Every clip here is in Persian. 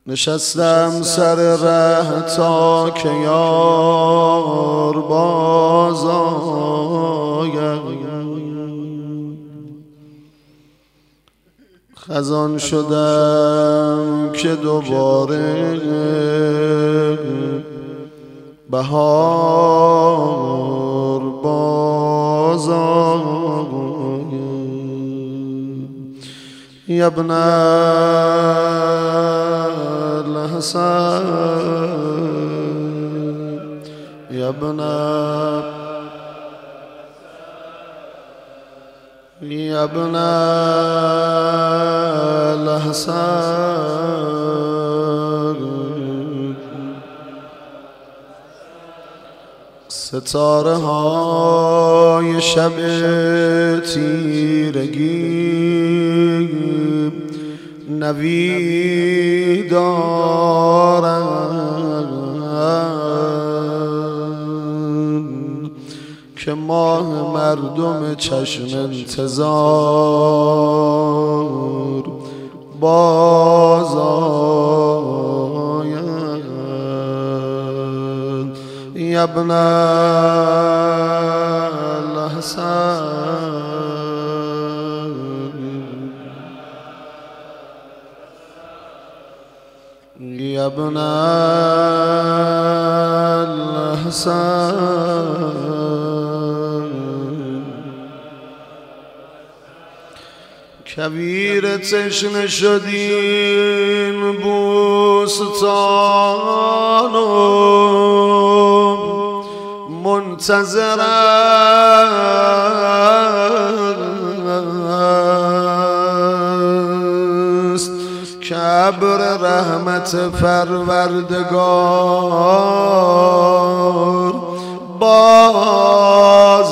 نشستم سر ره تا که یار باز آید، خزان شدم که دوباره بهار باز آید. یا ابن الحسن یا ابن الحسن، ستاره های شب تیرگی نوید دارند که ماه مردم چشم انتظار باز آید. یا ابن الحسن یا ابن الحسن، کویر تشنه شدین بوستان و منتظرست که ابر رحمت پروردگار باز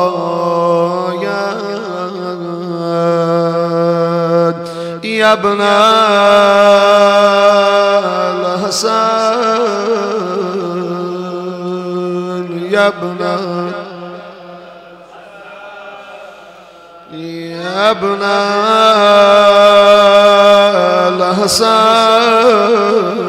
آید. یا ابن الحسن یا ابن الحسن